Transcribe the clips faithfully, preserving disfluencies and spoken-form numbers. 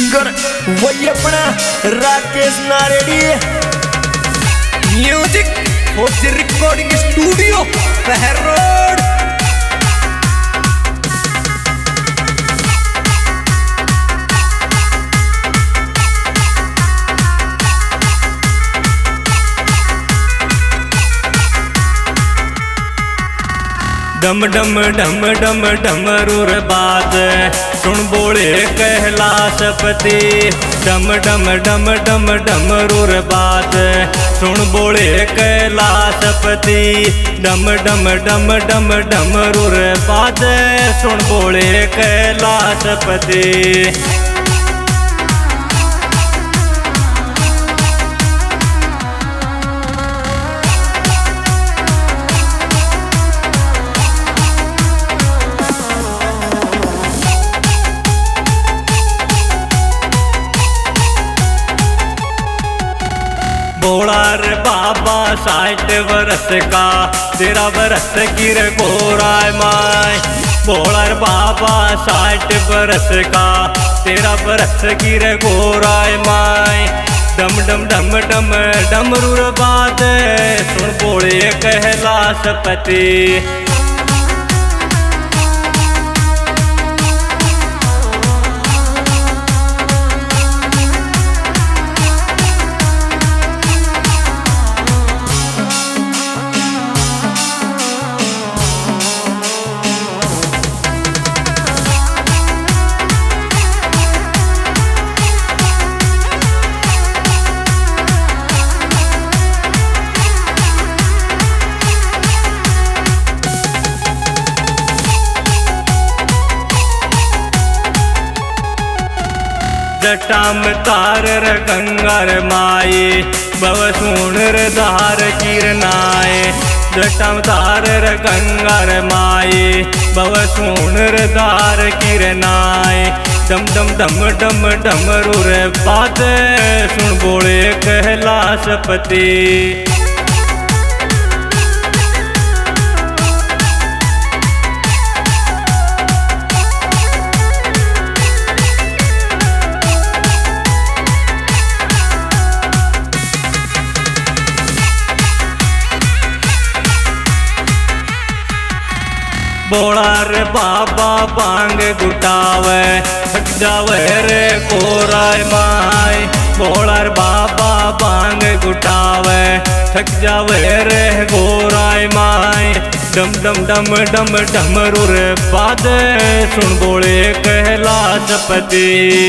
Singer वही अपना Rakesh Naredi. Music for the recording studio पहर रोड। डम डम डम डम डमरूर बाज सुन बोले कैलाशपति। डम डम डम डम डमरूर बाज सुन बोले कैलाशपति। डम डम डम डम डमरूर बाज सुन बोले कैलाशपति। बोला रे बाबा साठ वर्ष का तेरा वर्ष गिर गोराय माय। बोला रे बाबा साठ वर्ष का तेरा वर्ष गिर गोराय माय। डम डम डम डम डमरूर बाज सुन बोले कैलाशपति। जटाम तार र गंगार माए बव सुनर धार किरनाए। जटाम तार र गंगार माए बव सुनर धार किरनाए। डम डम डम डम डमरूर बाज सुन बोले कैलाशपति। बोला रे बाबा बांग गुटावे थक जावे रे गोराय माय। बोला रे बाबा बांग गुटावे थक जावे रे गोराय माय। डम डम डम डम डमरूर बाज सुन बोले कैलाशपति।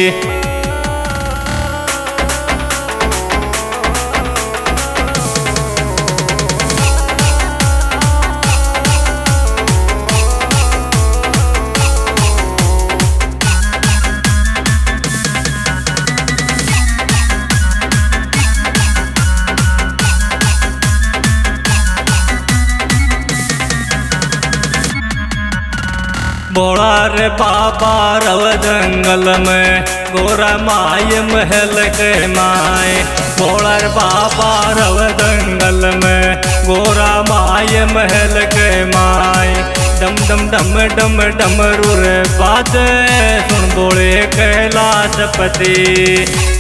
बोला रे बाबा रव जंगल में गोरा माय महल के माय। बोला रे बाबा रव जंगल में गोरा माय महल के माय। डम डम डम डम डमरूर बाज सुन बोले कैलाशपति।